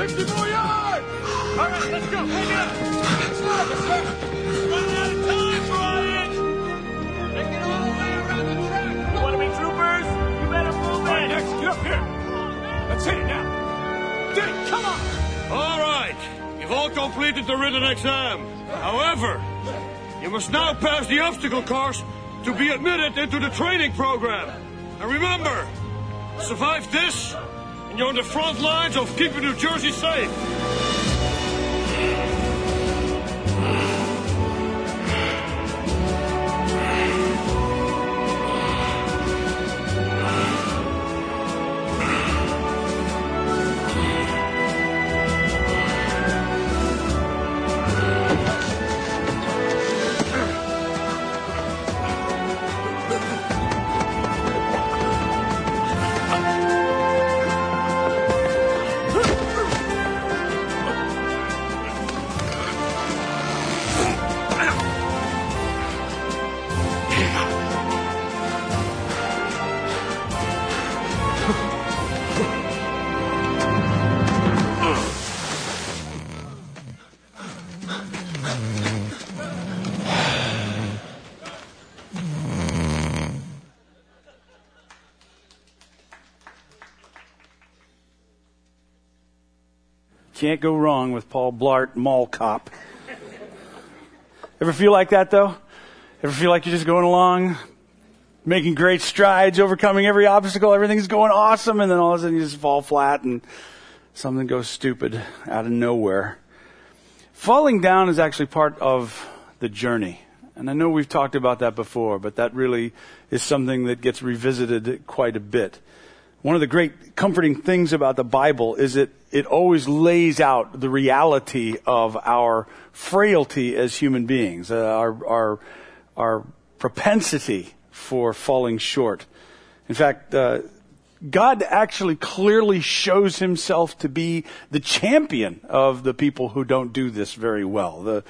50 more yards! All right, let's go. Hang on. Running out of time, Brian. Make it all the way around the track. You want to be troopers? You better move in. All right, next, get up here. Let's hit it now. Dick, come on. All right. You've all completed the written exam. However, you must now pass the obstacle course to be admitted into the training program. And remember, survive this, and you're on the front lines of keeping New Jersey safe. Can't go wrong with Paul Blart, Mall Cop. Ever feel like that, though? Ever feel like you're just going along, making great strides, overcoming every obstacle, everything's going awesome, and then all of a sudden you just fall flat and something goes stupid out of nowhere? Falling down is actually part of the journey. And I know we've talked about that before, but that really is something that gets revisited quite a bit. One of the great comforting things about the Bible is it always lays out the reality of our frailty as human beings, our propensity for falling short. In fact, God actually clearly shows himself to be the champion of the people who don't do this very well.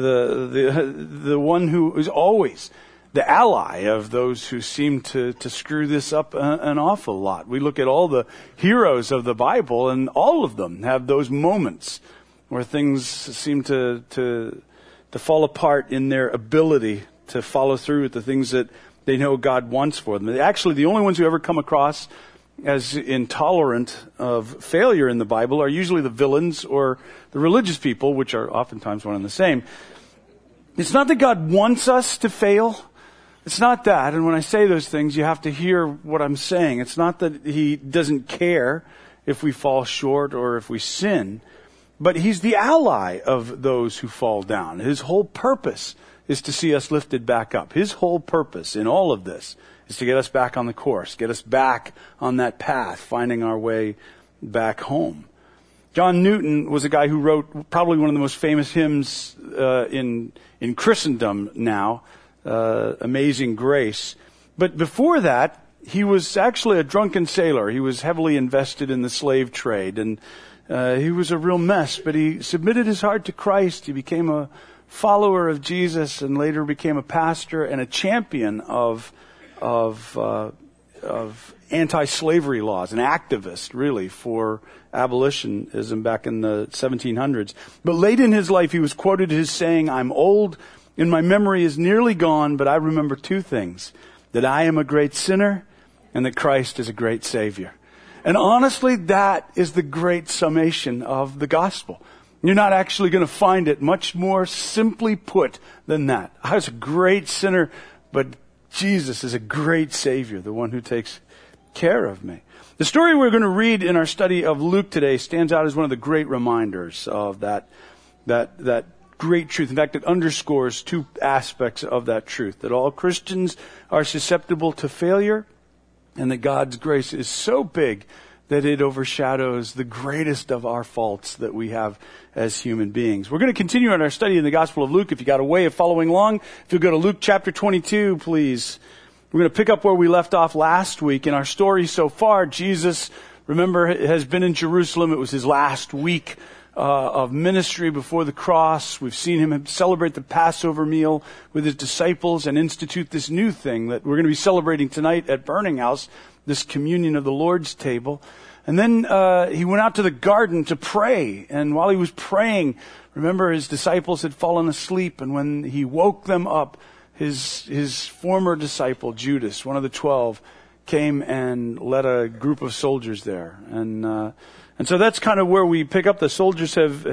The one who is always the ally of those who seem to screw this up an awful lot. We look at all the heroes of the Bible, and all of them have those moments where things seem to fall apart in their ability to follow through with the things that they know God wants for them. Actually, the only ones who ever come across as intolerant of failure in the Bible are usually the villains or the religious people, which are oftentimes one and the same. It's not that God wants us to fail. It's not that. And when I say those things, you have to hear what I'm saying. It's not that he doesn't care if we fall short or if we sin, but he's the ally of those who fall down. His whole purpose is to see us lifted back up. His whole purpose in all of this is to get us back on the course, get us back on that path, finding our way back home. John Newton was a guy who wrote probably one of the most famous hymns in Christendom now, Amazing Grace. But before that, he was actually a drunken sailor. He was heavily invested in the slave trade, and he was a real mess, but he submitted his heart to Christ. He became a follower of Jesus and later became a pastor and a champion of anti-slavery laws, an activist really for abolitionism back in the 1700s. But late in his life, he was quoted as saying, "I'm old and my memory is nearly gone, but I remember two things, that I am a great sinner and that Christ is a great Savior." And honestly, that is the great summation of the gospel. You're not actually going to find it much more simply put than that. I was a great sinner, but Jesus is a great Savior, the one who takes care of me. The story we're going to read in our study of Luke today stands out as one of the great reminders of that great truth. In fact, it underscores two aspects of that truth, that all Christians are susceptible to failure and that God's grace is so big that it overshadows the greatest of our faults that we have as human beings. We're going to continue in our study in the Gospel of Luke. If you got a way of following along, if you'll go to Luke chapter 22, please. We're going to pick up where we left off last week. In our story so far, Jesus, remember, has been in Jerusalem. It was his last week of ministry before the cross. We've seen him celebrate the Passover meal with his disciples and institute this new thing that we're going to be celebrating tonight at Burning House, this communion of the Lord's table. And then he went out to the garden to pray. And while he was praying, remember his disciples had fallen asleep. And when he woke them up, his former disciple, Judas, one of the 12, came and led a group of soldiers there. And so that's kind of where we pick up. The soldiers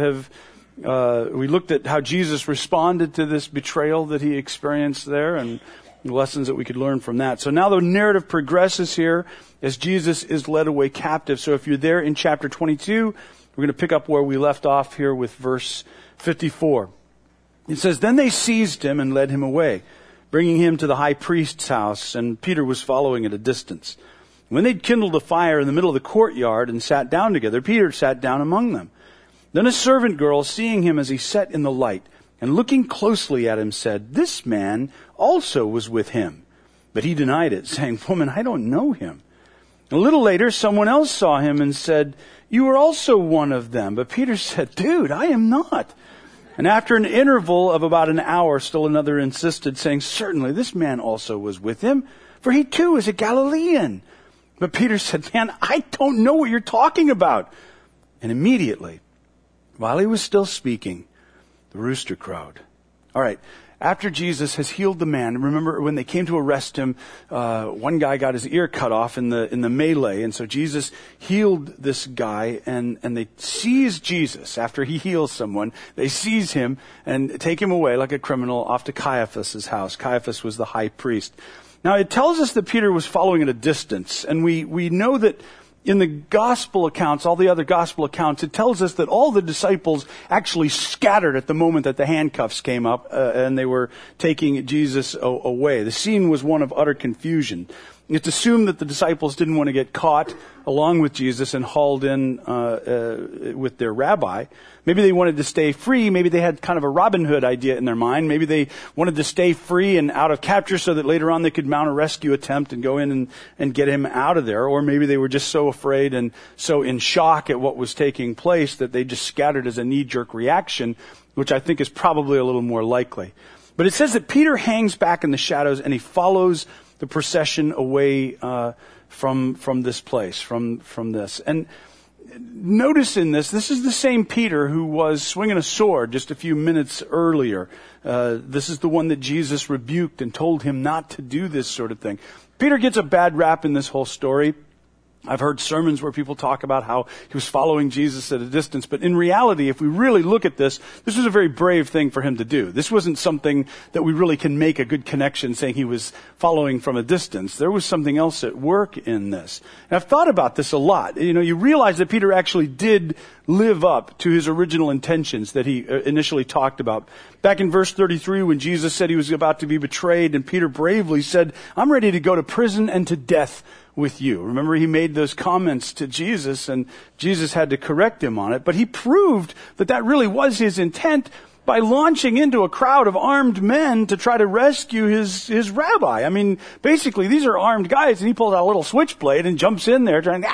we looked at how Jesus responded to this betrayal that he experienced there and the lessons that we could learn from that. So now the narrative progresses here as Jesus is led away captive. So if you're there in chapter 22, we're going to pick up where we left off here with verse 54. It says, "Then they seized him and led him away, bringing him to the high priest's house, and Peter was following at a distance. When they'd kindled a fire in the middle of the courtyard and sat down together, Peter sat down among them. Then a servant girl, seeing him as he sat in the light, and looking closely at him, said, 'This man also was with him.' But he denied it, saying, 'Woman, I don't know him.' A little later, someone else saw him and said, 'You are also one of them.' But Peter said, 'Dude, I am not.' And after an interval of about an hour, still another insisted, saying, 'Certainly this man also was with him, for he too is a Galilean.' But Peter said, 'Man, I don't know what you're talking about.' And immediately, while he was still speaking, the rooster crowed." All right. After Jesus has healed the man, remember when they came to arrest him, one guy got his ear cut off in the melee. And so Jesus healed this guy and they seize Jesus after he heals someone. They seize him and take him away like a criminal off to Caiaphas' house. Caiaphas was the high priest. Now it tells us that Peter was following at a distance. And we know that in the gospel accounts, all the other gospel accounts, it tells us that all the disciples actually scattered at the moment that the handcuffs came up and they were taking Jesus away. The scene was one of utter confusion. It's assumed that the disciples didn't want to get caught along with Jesus and hauled in with their rabbi. Maybe they wanted to stay free. Maybe they had kind of a Robin Hood idea in their mind. Maybe they wanted to stay free and out of capture so that later on they could mount a rescue attempt and go in and get him out of there. Or maybe they were just so afraid and so in shock at what was taking place that they just scattered as a knee-jerk reaction, which I think is probably a little more likely. But it says that Peter hangs back in the shadows and he follows the procession away from this place, from this. And notice in this is the same Peter who was swinging a sword just a few minutes earlier. This is the one that Jesus rebuked and told him not to do this sort of thing. Peter gets a bad rap in this whole story. I've heard sermons where people talk about how he was following Jesus at a distance. But in reality, if we really look at this was a very brave thing for him to do. This wasn't something that we really can make a good connection saying he was following from a distance. There was something else at work in this. And I've thought about this a lot. You realize that Peter actually did live up to his original intentions that he initially talked about. Back in verse 33, when Jesus said he was about to be betrayed, and Peter bravely said, "I'm ready to go to prison and to death with you." Remember, he made those comments to Jesus, and Jesus had to correct him on it. But he proved that really was his intent by launching into a crowd of armed men to try to rescue his rabbi. I mean, basically, these are armed guys, and he pulls out a little switchblade and jumps in there trying,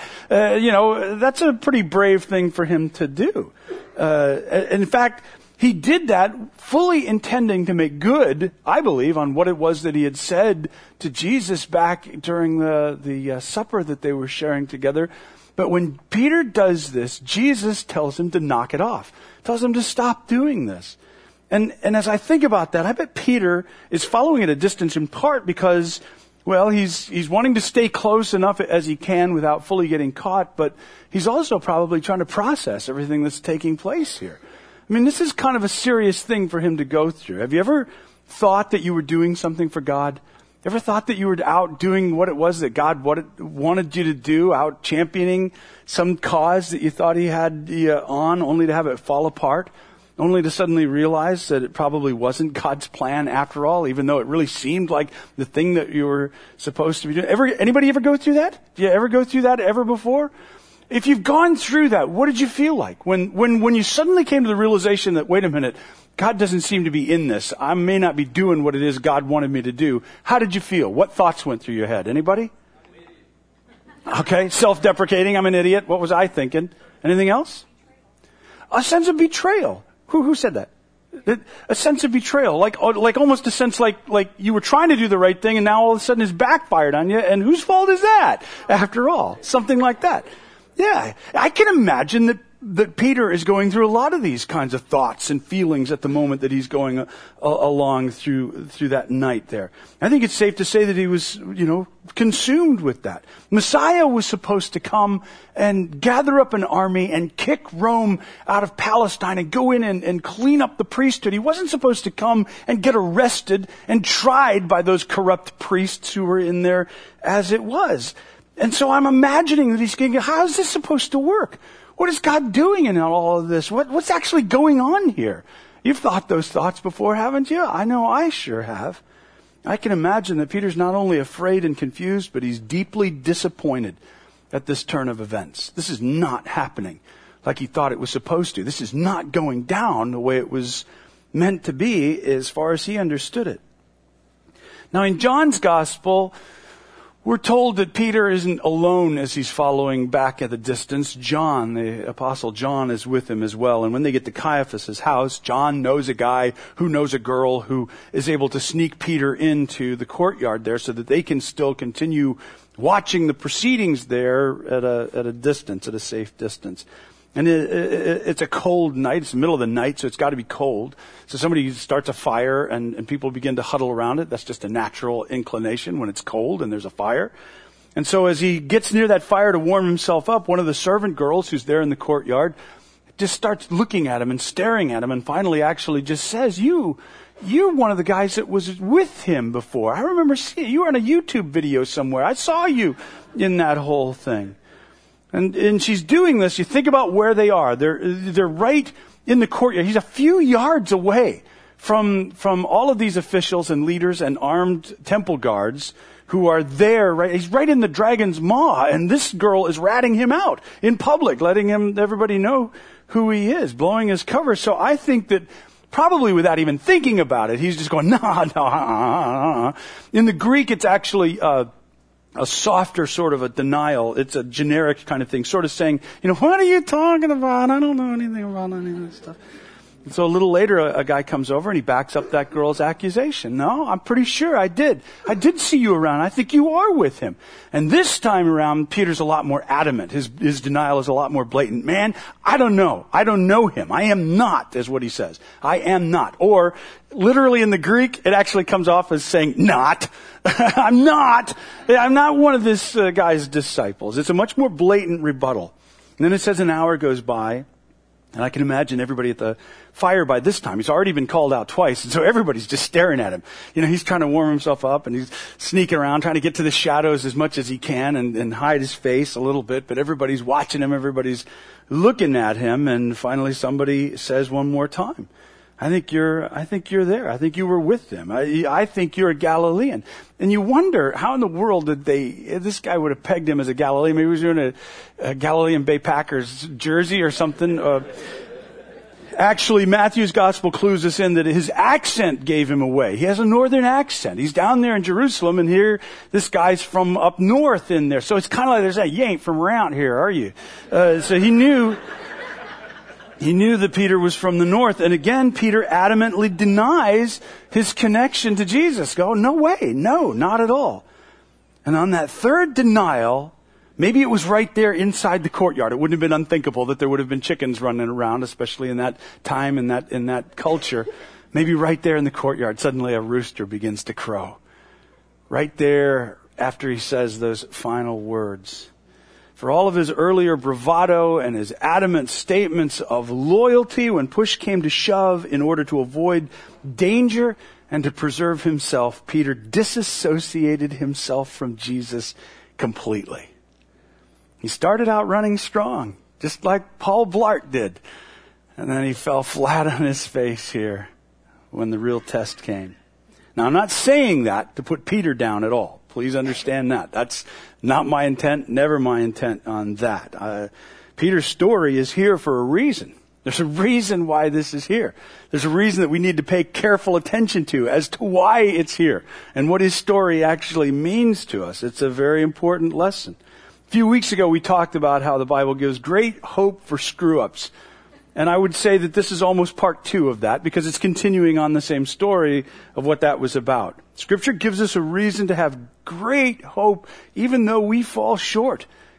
that's a pretty brave thing for him to do. In fact, he did that fully intending to make good, I believe, on what it was that he had said to Jesus back during the supper that they were sharing together. But when Peter does this, Jesus tells him to knock it off, tells him to stop doing this. And as I think about that, I bet Peter is following at a distance in part because, well, he's wanting to stay close enough as he can without fully getting caught, but he's also probably trying to process everything that's taking place here. I mean, this is kind of a serious thing for him to go through. Have you ever thought that you were doing something for God? Ever thought that you were out doing what it was that God wanted you to do, out championing some cause that you thought he had you on, only to have it fall apart, only to suddenly realize that it probably wasn't God's plan after all, even though it really seemed like the thing that you were supposed to be doing? Anybody ever go through that? Did you ever go through that ever before? If you've gone through that, what did you feel like? When you suddenly came to the realization that, wait a minute, God doesn't seem to be in this. I may not be doing what it is God wanted me to do. How did you feel? What thoughts went through your head? Anybody? Okay, self-deprecating, I'm an idiot. What was I thinking? Anything else? A sense of betrayal. Who said that? A sense of betrayal, like almost a sense like you were trying to do the right thing and now all of a sudden it's backfired on you, and whose fault is that after all? Something like that. Yeah, I can imagine that Peter is going through a lot of these kinds of thoughts and feelings at the moment that he's going along through that night there. I think it's safe to say that he was, consumed with that. Messiah was supposed to come and gather up an army and kick Rome out of Palestine and go in and clean up the priesthood. He wasn't supposed to come and get arrested and tried by those corrupt priests who were in there as it was. And so I'm imagining that he's thinking, how is this supposed to work? What is God doing in all of this? What's actually going on here? You've thought those thoughts before, haven't you? I know I sure have. I can imagine that Peter's not only afraid and confused, but he's deeply disappointed at this turn of events. This is not happening like he thought it was supposed to. This is not going down the way it was meant to be as far as he understood it. Now in John's gospel, we're told that Peter isn't alone as he's following back at a distance. John, the apostle John, is with him as well. And when they get to Caiaphas' house, John knows a guy who knows a girl who is able to sneak Peter into the courtyard there so that they can still continue watching the proceedings there at a distance, at a safe distance. And it's a cold night. It's the middle of the night, so it's got to be cold. So somebody starts a fire and people begin to huddle around it. That's just a natural inclination when it's cold and there's a fire. And so as he gets near that fire to warm himself up, one of the servant girls who's there in the courtyard just starts looking at him and staring at him and finally actually just says, you're one of the guys that was with him before. I remember seeing you were on a YouTube video somewhere. I saw you in that whole thing. And she's doing this. You think about where they are. They're right in the courtyard. He's a few yards away from all of these officials and leaders and armed temple guards who are there. Right, he's right in the dragon's maw, and this girl is ratting him out in public, letting everybody know who he is, blowing his cover. So I think that probably without even thinking about it, he's just going, no. In the Greek, it's actually a softer sort of a denial. It's a generic kind of thing, sort of saying, what are you talking about? I don't know anything about any of this stuff. And so a little later, a guy comes over and he backs up that girl's accusation. No, I'm pretty sure I did. I did see you around. I think you are with him. And this time around, Peter's a lot more adamant. His denial is a lot more blatant. Man, I don't know. I don't know him. I am not, is what he says. I am not. Or literally in the Greek, it actually comes off as saying not. I'm not one of this guy's disciples. It's a much more blatant rebuttal. And then it says an hour goes by. And I can imagine everybody at the fire by this time. He's already been called out twice. And so everybody's just staring at him. He's trying to warm himself up and he's sneaking around, trying to get to the shadows as much as he can and hide his face a little bit. But everybody's watching him. Everybody's looking at him. And finally somebody says one more time, I think you're there. I think you were with them. I think you're a Galilean. And you wonder how in the world this guy would have pegged him as a Galilean. Maybe he was wearing a Galilean Bay Packers jersey or something. Actually, Matthew's gospel clues us in that his accent gave him away. He has a northern accent. He's down there in Jerusalem, and here this guy's from up north in there. So it's kind of like there's that, you ain't from around here, are you? So he knew that Peter was from the north. And again, Peter adamantly denies his connection to Jesus. No way. No, not at all. And on that third denial, maybe it was right there inside the courtyard. It wouldn't have been unthinkable that there would have been chickens running around, especially in that time, in that culture. Maybe right there in the courtyard, suddenly a rooster begins to crow. Right there after he says those final words. For all of his earlier bravado and his adamant statements of loyalty when push came to shove in order to avoid danger and to preserve himself, Peter disassociated himself from Jesus completely. He started out running strong, just like Paul Blart did. And then he fell flat on his face here when the real test came. Now, I'm not saying that to put Peter down at all. Please understand that. That's not my intent, never my intent on that. Peter's story is here for a reason. There's a reason why this is here. There's a reason that we need to pay careful attention to as to why it's here and what his story actually means to us. It's a very important lesson. A few weeks ago, we talked about how the Bible gives great hope for screw-ups. And I would say that this is almost part 2 of that because it's continuing on the same story of what that was about. Scripture gives us a reason to have great hope even though we fall short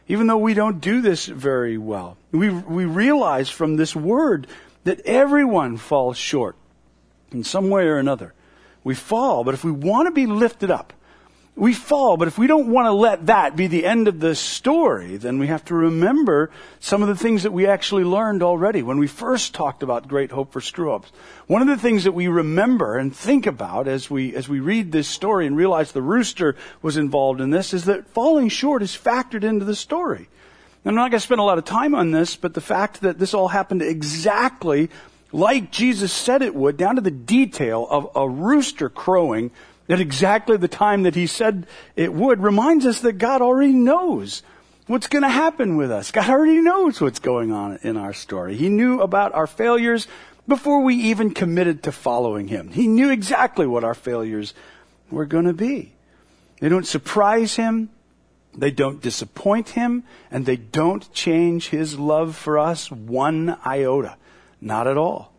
even though we don't do this very well. We realize from this word that everyone falls short in some way or another. We fall, but if we want to be lifted up, we fall, but if we don't want to let that be the end of the story, then we have to remember some of the things that we actually learned already when we first talked about Great Hope for Screw-Ups. One of the things that we remember and think about as we read this story and realize the rooster was involved in this is that falling short is factored into the story. I'm not going to spend a lot of time on this, but the fact that this all happened exactly like Jesus said it would, down to the detail of a rooster crowing at exactly the time that he said it would, reminds us that God already knows what's going to happen with us. God already knows what's going on in our story. He knew about our failures before we even committed to following him. He knew exactly what our failures were going to be. They don't surprise him. They don't disappoint him. And they don't change his love for us one iota. Not at all.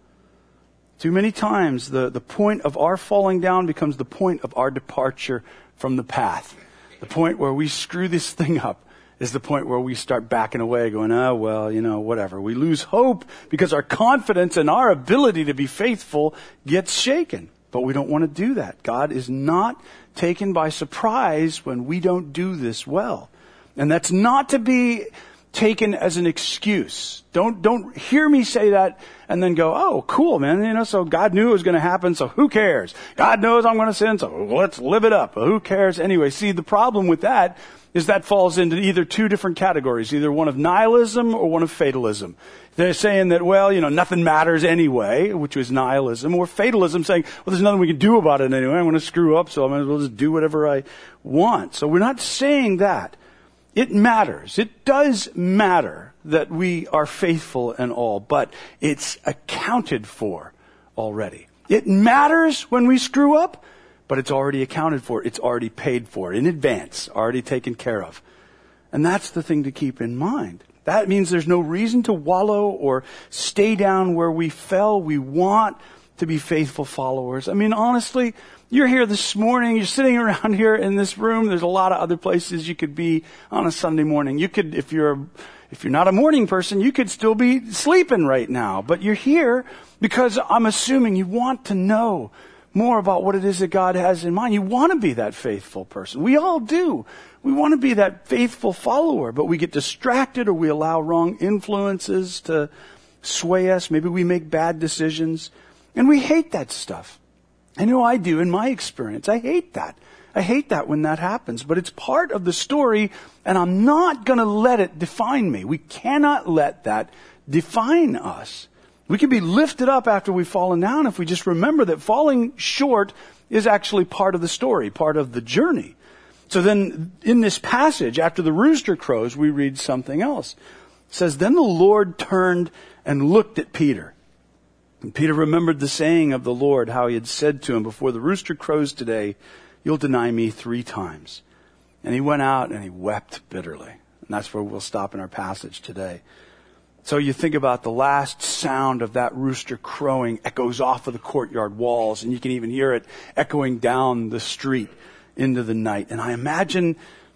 Too many times, the point of our falling down becomes the point of our departure from the path. The point where we screw this thing up is the point where we start backing away, going, oh, well, whatever. We lose hope because our confidence and our ability to be faithful gets shaken. But we don't want to do that. God is not taken by surprise when we don't do this well. And that's not to be taken as an excuse. Don't hear me say that and then go, oh, cool, man. So God knew it was going to happen, so who cares? God knows I'm going to sin, so let's live it up. Who cares? Anyway, see, the problem with that is that falls into either two different categories, either one of nihilism or one of fatalism. They're saying that, well, nothing matters anyway, which is nihilism, or fatalism saying, well, there's nothing we can do about it anyway. I'm going to screw up, so I might as well just do whatever I want. So we're not saying that. It matters. It does matter that we are faithful and all, but it's accounted for already. It matters when we screw up, but it's already accounted for. It's already paid for in advance, already taken care of. And that's the thing to keep in mind. That means there's no reason to wallow or stay down where we fell. We want to be faithful followers. I mean, honestly, you're here this morning, you're sitting around here in this room. There's a lot of other places you could be on a Sunday morning. You could, if you're not a morning person, you could still be sleeping right now. But you're here because I'm assuming you want to know more about what it is that God has in mind. You want to be that faithful person. We all do. We want to be that faithful follower, but we get distracted or we allow wrong influences to sway us. Maybe we make bad decisions. And we hate that stuff. I know I do in my experience. I hate that. I hate that when that happens. But it's part of the story, and I'm not going to let it define me. We cannot let that define us. We can be lifted up after we've fallen down if we just remember that falling short is actually part of the story, part of the journey. So then in this passage, after the rooster crows, we read something else. It says, then the Lord turned and looked at Peter. And Peter remembered the saying of the Lord, how he had said to him, before the rooster crows today, you'll deny me 3 times. And he went out and he wept bitterly. And that's where we'll stop in our passage today. So you think about the last sound of that rooster crowing echoes off of the courtyard walls, and you can even hear it echoing down the street into the night. And I imagine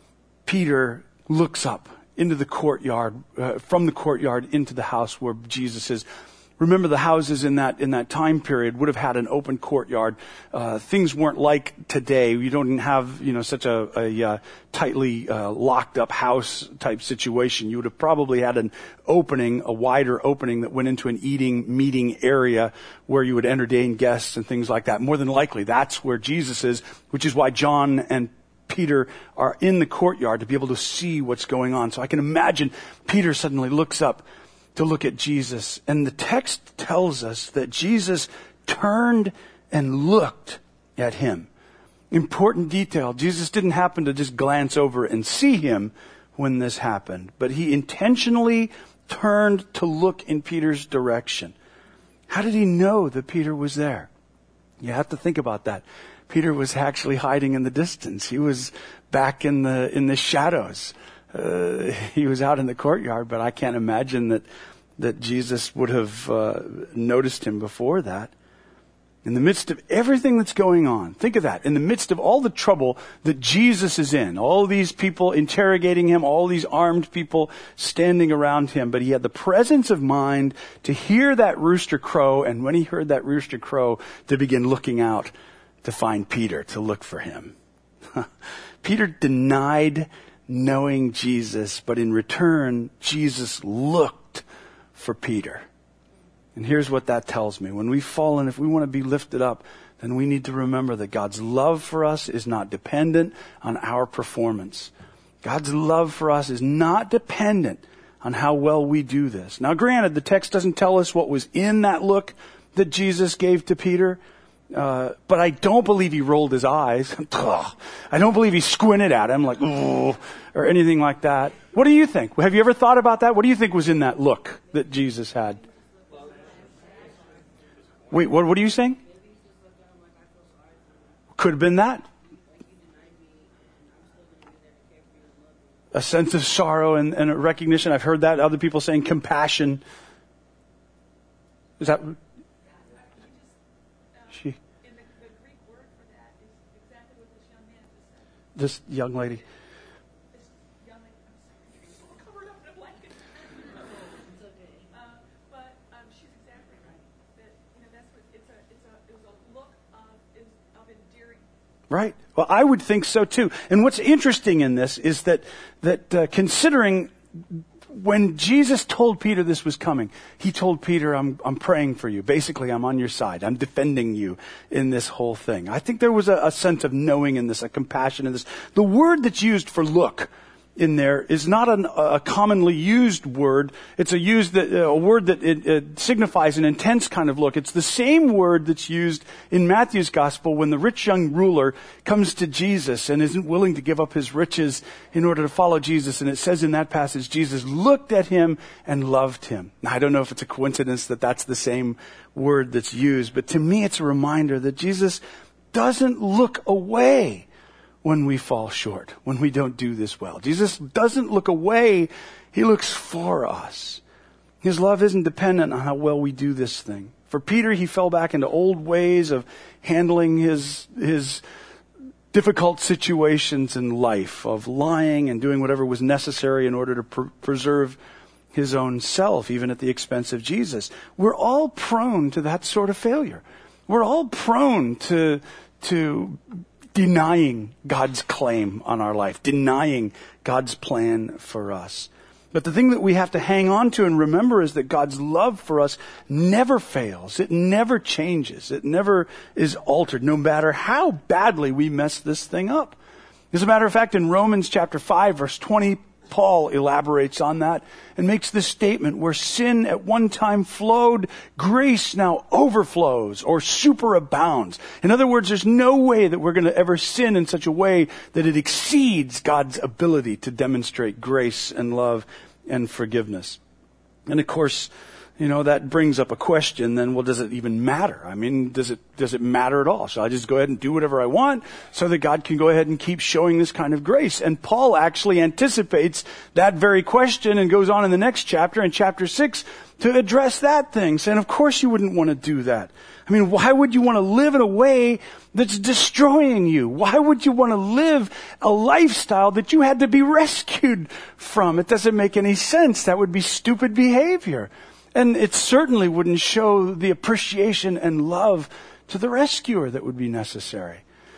Peter looks up into the courtyard, from the courtyard into the house where Jesus is. Remember, the houses in that time period would have had an open courtyard. Things weren't like today. You don't have, such a tightly locked up house type situation. You would have probably had a wider opening that went into an meeting area where you would entertain guests and things like that. More than likely, that's where Jesus is, which is why John and Peter are in the courtyard to be able to see what's going on. So I can imagine Peter suddenly looks up to look at Jesus. And the text tells us that Jesus turned and looked at him. Important detail. Jesus didn't happen to just glance over and see him when this happened, but he intentionally turned to look in Peter's direction. How did he know that Peter was there? You have to think about that. Peter was actually hiding in the distance. He was back in the shadows. He was out in the courtyard, but I can't imagine that Jesus would have noticed him before that. In the midst of everything that's going on, think of that. In the midst of all the trouble that Jesus is in, all these people interrogating him, all these armed people standing around him, but he had the presence of mind to hear that rooster crow, and when he heard that rooster crow, to begin looking out to find Peter, to look for him. Peter denied knowing Jesus, but in return, Jesus looked for Peter. And here's what that tells me. When we fall and if we want to be lifted up, then we need to remember that God's love for us is not dependent on our performance. God's love for us is not dependent on how well we do this. Now, granted, the text doesn't tell us what was in that look that Jesus gave to Peter, but I don't believe he rolled his eyes. I don't believe he squinted at him like, ooh, or anything like that. What do you think? Have you ever thought about that? What do you think was in that look that Jesus had? Wait, what are you saying? Could have been that. A sense of sorrow and a recognition. I've heard that. Other people saying compassion. Is that... She... In the Greek word for that is exactly what this young man just said. This young lady. This young lady, I'm sorry, I'm covered up in a blanket. It's okay. But she's exactly right. That, that's what it was a look of endearing. Right. Well, I would think so too. And what's interesting in this is that considering when Jesus told Peter this was coming, he told Peter, I'm praying for you. Basically, I'm on your side. I'm defending you in this whole thing. I think there was a sense of knowing in this, a compassion in this. The word that's used for look in there is not a commonly used word. It's a word that it signifies an intense kind of look. It's the same word that's used in Matthew's gospel when the rich young ruler comes to Jesus and isn't willing to give up his riches in order to follow Jesus. And it says in that passage, Jesus looked at him and loved him. Now, I don't know if it's a coincidence that that's the same word that's used, but to me it's a reminder that Jesus doesn't look away when we fall short, when we don't do this well. Jesus doesn't look away. He looks for us. His love isn't dependent on how well we do this thing. For Peter, he fell back into old ways of handling his difficult situations in life, of lying and doing whatever was necessary in order to preserve his own self, even at the expense of Jesus. We're all prone to that sort of failure. We're all prone to denying God's claim on our life, denying God's plan for us. But the thing that we have to hang on to and remember is that God's love for us never fails. It never changes. It never is altered, no matter how badly we mess this thing up. As a matter of fact, in Romans chapter 5, verse 20, Paul elaborates on that and makes this statement: where sin at one time flowed, grace now overflows or superabounds. In other words, there's no way that we're going to ever sin in such a way that it exceeds God's ability to demonstrate grace and love and forgiveness. And of course, that brings up a question then, well, does it even matter? I mean, does it matter at all? Shall I just go ahead and do whatever I want so that God can go ahead and keep showing this kind of grace? And Paul actually anticipates that very question and goes on in the next chapter, in chapter 6, to address that thing, saying, of course you wouldn't want to do that. I mean, why would you want to live in a way that's destroying you? Why would you want to live a lifestyle that you had to be rescued from? It doesn't make any sense. That would be stupid behavior. And it certainly wouldn't show the appreciation and love to the rescuer that would be necessary.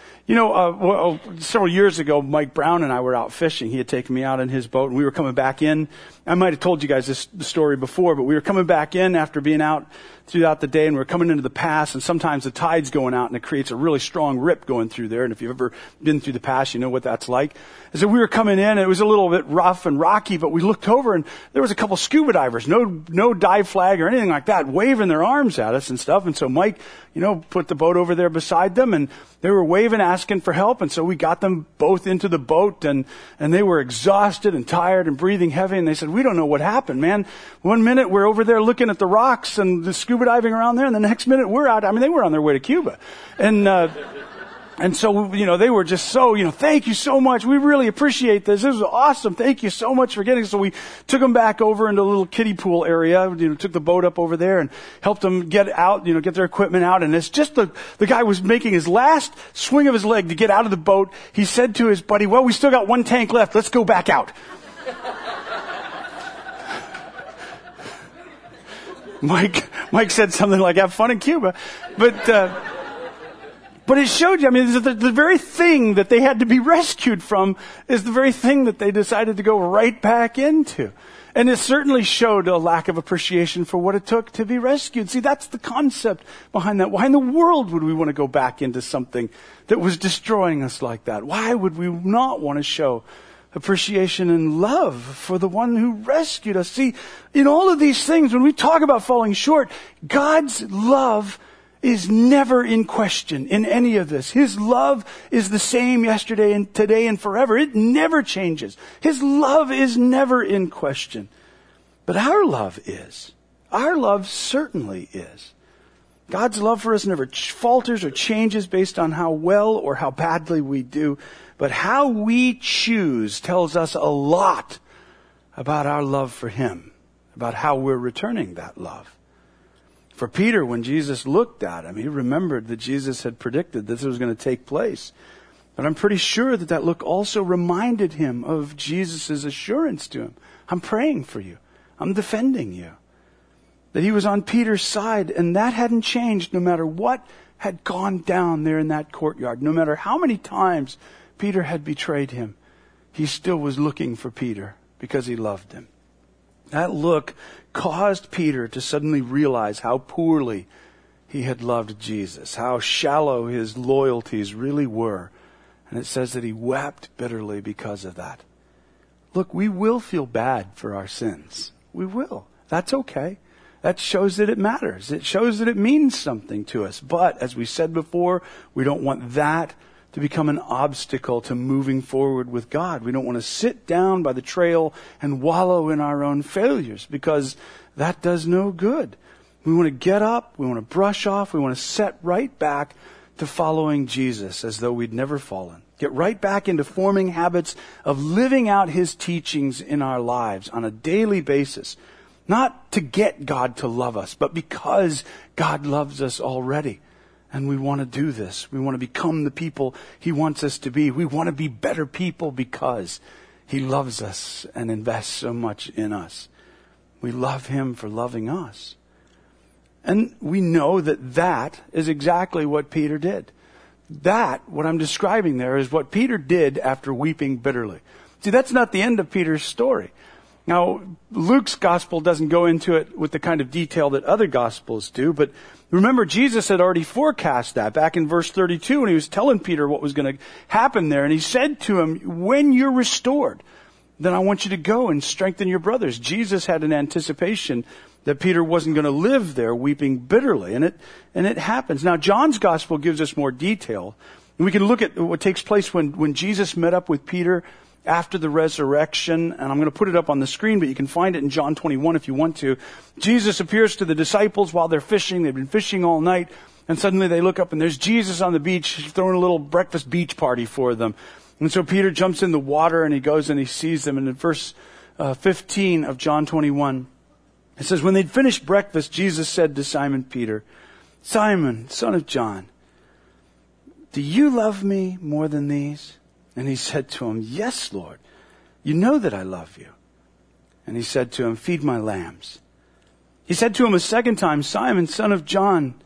Several years ago, Mike Brown and I were out fishing. He had taken me out in his boat, and we were coming back in. I might have told you guys this story before, but we were coming back in after being out throughout the day, and we were coming into the pass, and sometimes the tide's going out, and it creates a really strong rip going through there. And if you've ever been through the pass, you know what that's like. And so we were coming in, and it was a little bit rough and rocky, but we looked over, and there was a couple scuba divers, no dive flag or anything like that, waving their arms at us and stuff. And so Mike, put the boat over there beside them, and they were waving, asking for help. And so we got them both into the boat, and they were exhausted and tired and breathing heavy. And they said, we don't know what happened, man. One minute we're over there looking at the rocks and the scuba diving around there, and the next minute we're out. I mean, they were on their way to Cuba. And And so, they were just so, thank you so much. We really appreciate this. This was awesome. Thank you so much for getting it. So we took them back over into a little kiddie pool area, took the boat up over there and helped them get out, get their equipment out. And it's just the guy was making his last swing of his leg to get out of the boat. He said to his buddy, well, we still got one tank left. Let's go back out. Mike said something like, have fun in Cuba. But it showed you, the very thing that they had to be rescued from is the very thing that they decided to go right back into. And it certainly showed a lack of appreciation for what it took to be rescued. See, that's the concept behind that. Why in the world would we want to go back into something that was destroying us like that? Why would we not want to show appreciation and love for the one who rescued us? See, in all of these things, when we talk about falling short, God's love is never in question in any of this. His love is the same yesterday and today and forever. It never changes. His love is never in question. But our love is. Our love certainly is. God's love for us never falters or changes based on how well or how badly we do. But how we choose tells us a lot about our love for Him, about how we're returning that love. For Peter, when Jesus looked at him, he remembered that Jesus had predicted this was going to take place. But I'm pretty sure that look also reminded him of Jesus' assurance to him. I'm praying for you. I'm defending you. That he was on Peter's side, and that hadn't changed no matter what had gone down there in that courtyard. No matter how many times Peter had betrayed him, he still was looking for Peter because he loved him. That look caused Peter to suddenly realize how poorly he had loved Jesus, how shallow his loyalties really were. And it says that he wept bitterly because of that. Look, we will feel bad for our sins. We will. That's okay. That shows that it matters. It shows that it means something to us. But as we said before, we don't want that to become an obstacle to moving forward with God. We don't want to sit down by the trail and wallow in our own failures, because that does no good. We want to get up, we want to brush off, we want to set right back to following Jesus as though we'd never fallen. Get right back into forming habits of living out His teachings in our lives on a daily basis. Not to get God to love us, but because God loves us already. And we want to do this. We want to become the people He wants us to be. We want to be better people because He loves us and invests so much in us. We love Him for loving us. And we know that is exactly what Peter did. That, what I'm describing there, is what Peter did after weeping bitterly. See, that's not the end of Peter's story. Now, Luke's gospel doesn't go into it with the kind of detail that other gospels do, but remember, Jesus had already forecast that back in verse 32 when He was telling Peter what was going to happen there. And He said to him, when you're restored, then I want you to go and strengthen your brothers. Jesus had an anticipation that Peter wasn't going to live there weeping bitterly. And it happens. Now, John's gospel gives us more detail. And we can look at what takes place when Jesus met up with Peter after the resurrection, and I'm going to put it up on the screen, but you can find it in John 21 if you want to. Jesus appears to the disciples while they're fishing. They've been fishing all night, and suddenly they look up and there's Jesus on the beach throwing a little breakfast beach party for them. And so Peter jumps in the water and he goes and he sees them. And in verse 15 of John 21, it says, when they'd finished breakfast, Jesus said to Simon Peter, Simon, son of John, do you love me more than these? And he said to him, yes, Lord, you know that I love you. And he said to him, feed my lambs. He said to him a second time, Simon, son of John,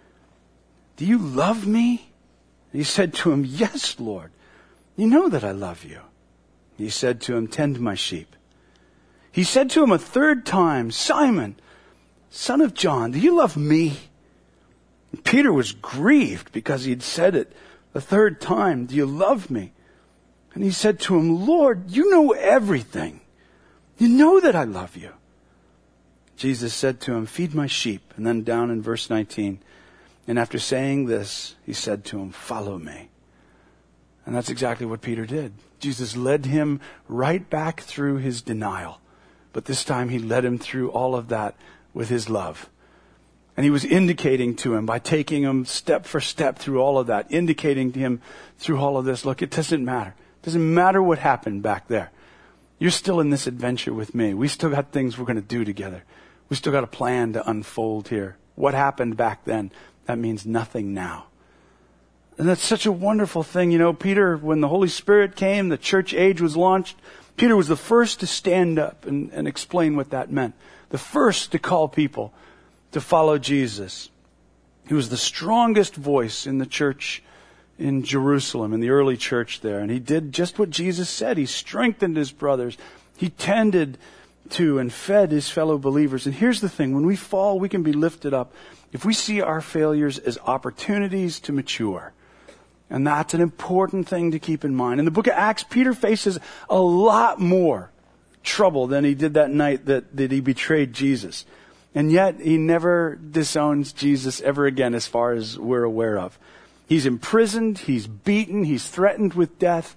do you love me? And he said to him, yes, Lord, you know that I love you. He said to him, tend my sheep. He said to him a third time, Simon, son of John, do you love me? And Peter was grieved because he had said it a third time, do you love me? And he said to him, Lord, you know everything. You know that I love you. Jesus said to him, feed my sheep. And then down in verse 19, and after saying this, he said to him, follow me. And that's exactly what Peter did. Jesus led him right back through his denial. But this time He led him through all of that with His love. And he was indicating to him by taking him step for step through all of that, indicating to him through all of this, look, it doesn't matter. It doesn't matter what happened back there. You're still in this adventure with me. We still got things we're going to do together. We still got a plan to unfold here. What happened back then, that means nothing now. And that's such a wonderful thing. You know, Peter, when the Holy Spirit came, the church age was launched, Peter was the first to stand up and explain what that meant. The first to call people to follow Jesus. He was the strongest voice in the church in Jerusalem, in the early church there. And he did just what Jesus said. He strengthened his brothers. He tended to and fed his fellow believers. And here's the thing. When we fall, we can be lifted up if we see our failures as opportunities to mature. And that's an important thing to keep in mind. In the book of Acts, Peter faces a lot more trouble than he did that night that he betrayed Jesus. And yet, he never disowns Jesus ever again as far as we're aware of. He's imprisoned, he's beaten, he's threatened with death.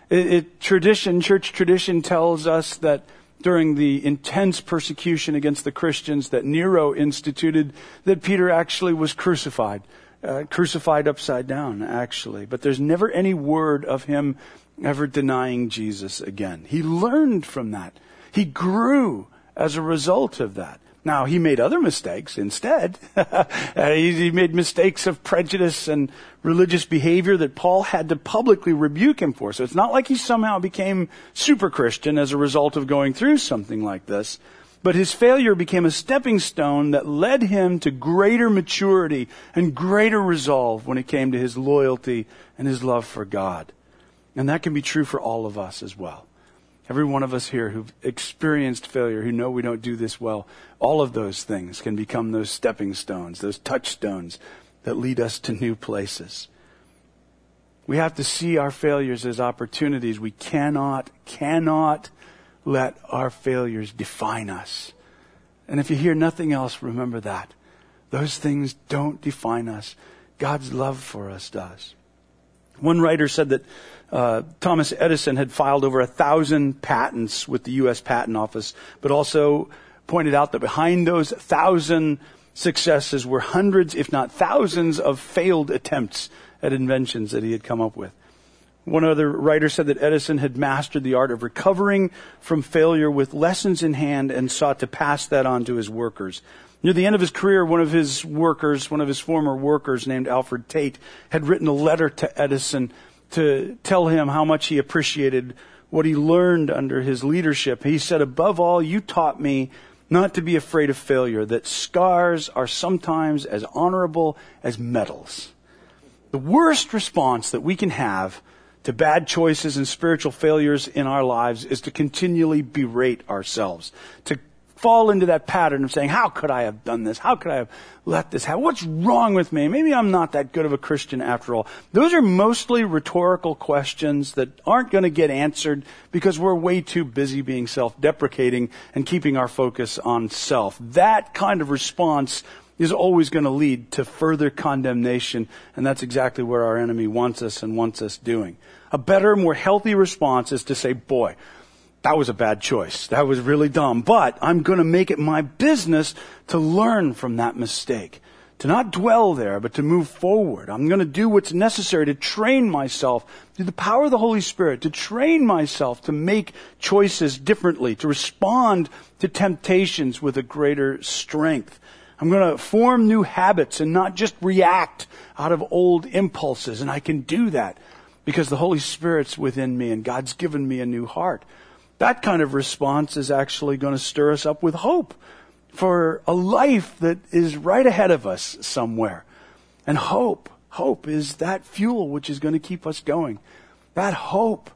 Church tradition tells us that during the intense persecution against the Christians that Nero instituted, that Peter actually was crucified upside down, actually. But there's never any word of him ever denying Jesus again. He learned from that. He grew as a result of that. Now, he made other mistakes instead. He made mistakes of prejudice and religious behavior that Paul had to publicly rebuke him for. So it's not like he somehow became super Christian as a result of going through something like this. But his failure became a stepping stone that led him to greater maturity and greater resolve when it came to his loyalty and his love for God. And that can be true for all of us as well. Every one of us here who've experienced failure, who know we don't do this well, all of those things can become those stepping stones, those touchstones that lead us to new places. We have to see our failures as opportunities. We cannot let our failures define us. And if you hear nothing else, remember that. Those things don't define us. God's love for us does. One writer said that Thomas Edison had filed over 1,000 patents with the U.S. Patent Office, but also pointed out that behind those 1,000 successes were hundreds, if not thousands, of failed attempts at inventions that he had come up with. One other writer said that Edison had mastered the art of recovering from failure with lessons in hand and sought to pass that on to his workers. Near the end of his career, one of his former workers named Alfred Tate, had written a letter to Edison to tell him how much he appreciated what he learned under his leadership. He said, above all, you taught me not to be afraid of failure, that scars are sometimes as honorable as medals. The worst response that we can have to bad choices and spiritual failures in our lives is to continually berate ourselves, to fall into that pattern of saying, how could I have done this? How could I have let this happen? What's wrong with me? Maybe I'm not that good of a Christian after all. Those are mostly rhetorical questions that aren't going to get answered because we're way too busy being self-deprecating and keeping our focus on self. That kind of response is always going to lead to further condemnation, and that's exactly where our enemy wants us doing. A better, more healthy response is to say, boy, that was a bad choice. That was really dumb. But I'm going to make it my business to learn from that mistake. To not dwell there, but to move forward. I'm going to do what's necessary to train myself through the power of the Holy Spirit, to train myself to make choices differently, to respond to temptations with a greater strength. I'm going to form new habits and not just react out of old impulses. And I can do that because the Holy Spirit's within me and God's given me a new heart. That kind of response is actually going to stir us up with hope for a life that is right ahead of us somewhere. And hope is that fuel which is going to keep us going. That hope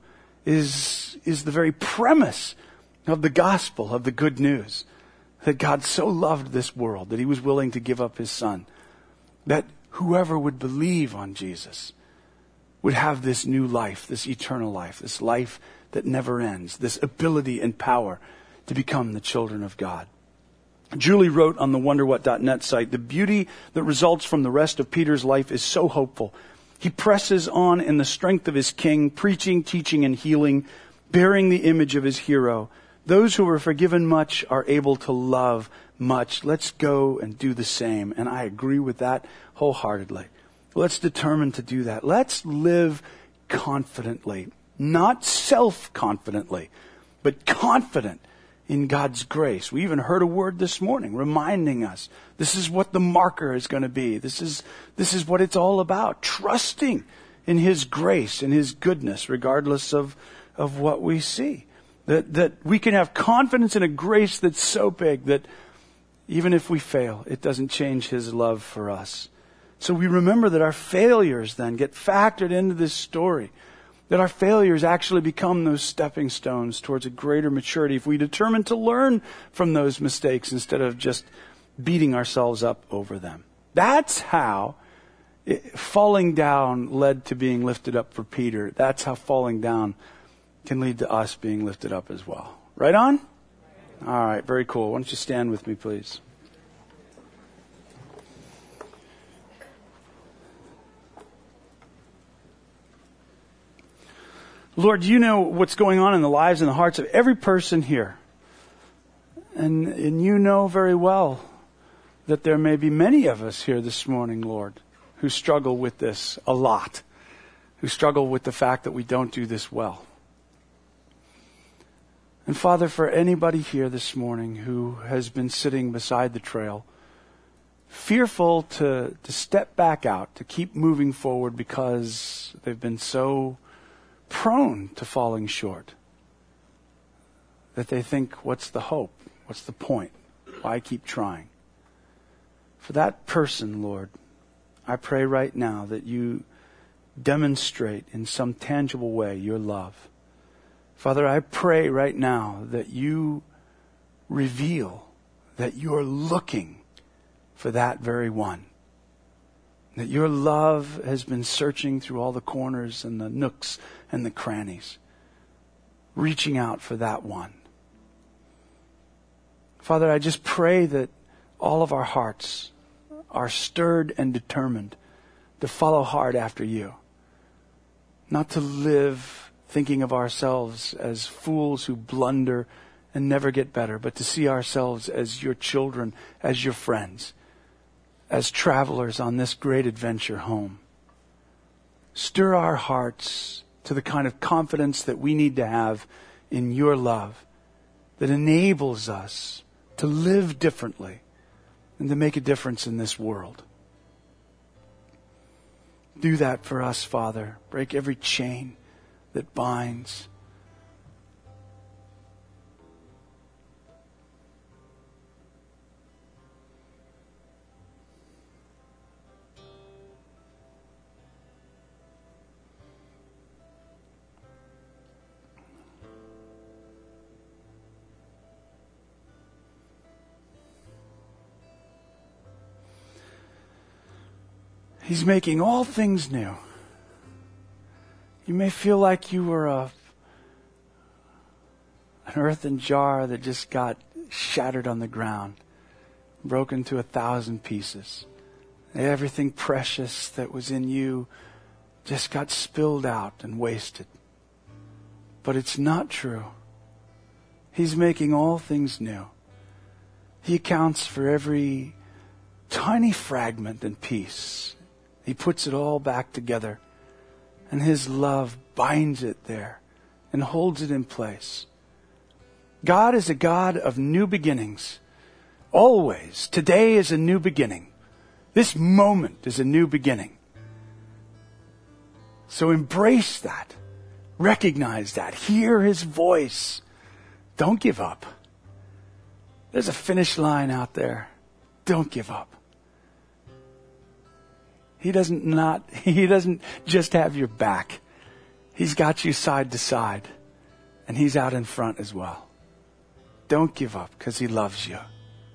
is the very premise of the gospel, of the good news. That God so loved this world that he was willing to give up his son. That whoever would believe on Jesus would have this new life, this eternal life, this life that never ends, this ability and power to become the children of God. Julie wrote on the wonderwhat.net site, the beauty that results from the rest of Peter's life is so hopeful. He presses on in the strength of his king, preaching, teaching, and healing, bearing the image of his hero. Those who are forgiven much are able to love much. Let's go and do the same. And I agree with that wholeheartedly. Let's determine to do that. Let's live confidently, not self-confidently, but confident in God's grace. We even heard a word this morning reminding us this is what the marker is going to be. This is what it's all about. Trusting in His grace and His goodness, regardless of what we see. That we can have confidence in a grace that's so big that even if we fail, it doesn't change His love for us. So we remember that our failures then get factored into this story. That our failures actually become those stepping stones towards a greater maturity if we determine to learn from those mistakes instead of just beating ourselves up over them. That's how falling down led to being lifted up for Peter. That's how falling down can lead to us being lifted up as well. Right on? All right, very cool. Why don't you stand with me, please? Lord, you know what's going on in the lives and the hearts of every person here. And you know very well that there may be many of us here this morning, Lord, who struggle with this a lot, who struggle with the fact that we don't do this well. And Father, for anybody here this morning who has been sitting beside the trail, fearful to step back out, to keep moving forward because they've been so prone to falling short, that they think, what's the hope? What's the point? Why keep trying? For that person, Lord, I pray right now that you demonstrate in some tangible way your love. Father, I pray right now that you reveal that you're looking for that very one. That your love has been searching through all the corners and the nooks and the crannies, reaching out for that one. Father, I just pray that all of our hearts are stirred and determined to follow hard after you. Not to live thinking of ourselves as fools who blunder and never get better, but to see ourselves as your children, as your friends, as travelers on this great adventure home. Stir our hearts to the kind of confidence that we need to have in your love that enables us to live differently and to make a difference in this world. Do that for us, Father. Break every chain that binds. He's making all things new. You may feel like you were an earthen jar that just got shattered on the ground, broken to 1,000 pieces. Everything precious that was in you just got spilled out and wasted. But it's not true. He's making all things new. He accounts for every tiny fragment and piece. He puts it all back together, and His love binds it there and holds it in place. God is a God of new beginnings. Always. Today is a new beginning. This moment is a new beginning. So embrace that. Recognize that. Hear His voice. Don't give up. There's a finish line out there. Don't give up. He doesn't just have your back. He's got you side to side. And He's out in front as well. Don't give up because He loves you.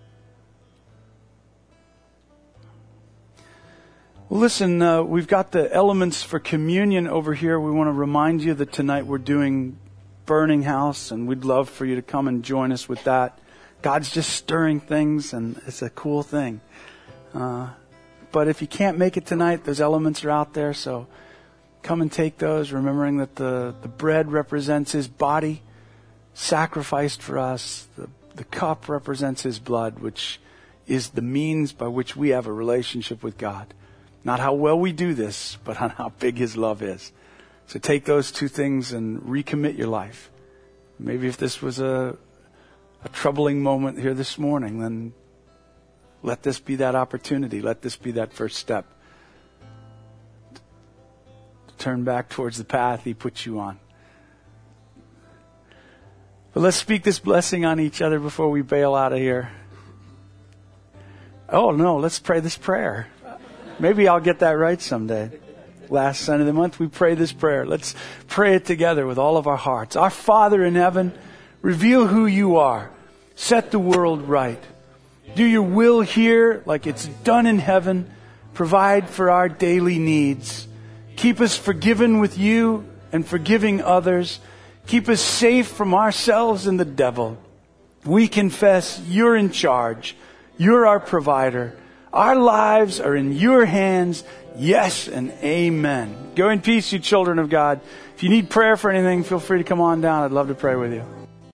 Well, listen, we've got the elements for communion over here. We want to remind you that tonight we're doing Burning House, and we'd love for you to come and join us with that. God's just stirring things, and it's a cool thing. But if you can't make it tonight, those elements are out there, so come and take those, remembering that the bread represents His body, sacrificed for us. The cup represents his blood, which is the means by which we have a relationship with God. Not how well we do this, but on how big his love is. So take those two things and recommit your life. Maybe if this was a troubling moment here this morning, then let this be that opportunity. Let this be that first step. Turn back towards the path he put you on. But let's speak this blessing on each other before we bail out of here. Oh no, let's pray this prayer. Maybe I'll get that right someday. Last Sunday of the month, we pray this prayer. Let's pray it together with all of our hearts. Our Father in heaven, reveal who you are. Set the world right. Do your will here like it's done in heaven. Provide for our daily needs. Keep us forgiven with you and forgiving others. Keep us safe from ourselves and the devil. We confess you're in charge. You're our provider. Our lives are in your hands. Yes and amen. Go in peace, you children of God. If you need prayer for anything, feel free to come on down. I'd love to pray with you.